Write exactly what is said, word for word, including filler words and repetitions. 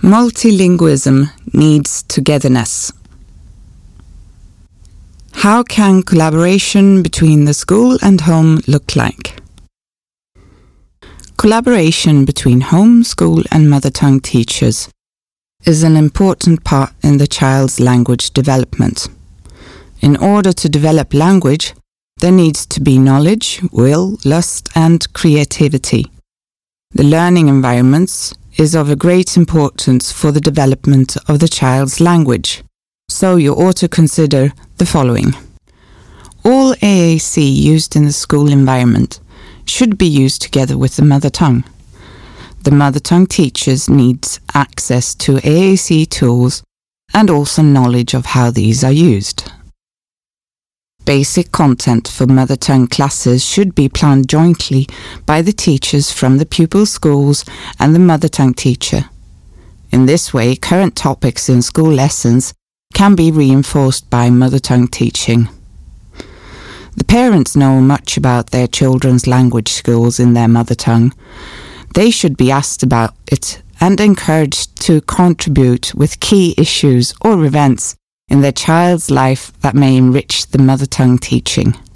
Multilingualism needs togetherness. How can collaboration between the school and home look like? Collaboration between home, school and mother tongue teachers is an important part in the child's language development. In order to develop language, there needs to be knowledge, will, lust and creativity. The learning environments is of a great importance for the development of the child's language, so you ought to consider the following. All A A C used in the school environment should be used together with the mother tongue. The mother tongue teachers need access to A A C tools and also knowledge of how these are used. Basic content for mother tongue classes should be planned jointly by the teachers from the pupil schools and the mother tongue teacher. In this way, current topics in school lessons can be reinforced by mother tongue teaching. The parents know much about their children's language skills in their mother tongue. They should be asked about it and encouraged to contribute with key issues or events in their child's life that may enrich the mother tongue teaching.